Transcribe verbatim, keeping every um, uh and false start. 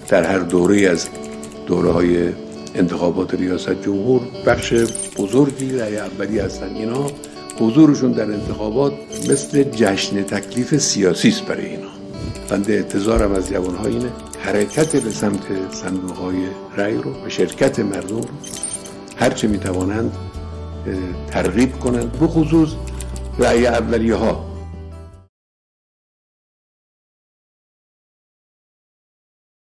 در هر دوره از دوره‌های انتخابات ریاست جمهور بخش بزرگی رأی اولی هستن. اینا حضورشون در انتخابات مثل جشن تکلیف سیاسی است برای اینا. بنده انتظارم از جوان‌ها اینه حرکت به سمت صندوق‌های رأی رو و شرکت مردم رو هرچه می‌توانند ترغیب کنند، بخصوص رأی اولیه‌ها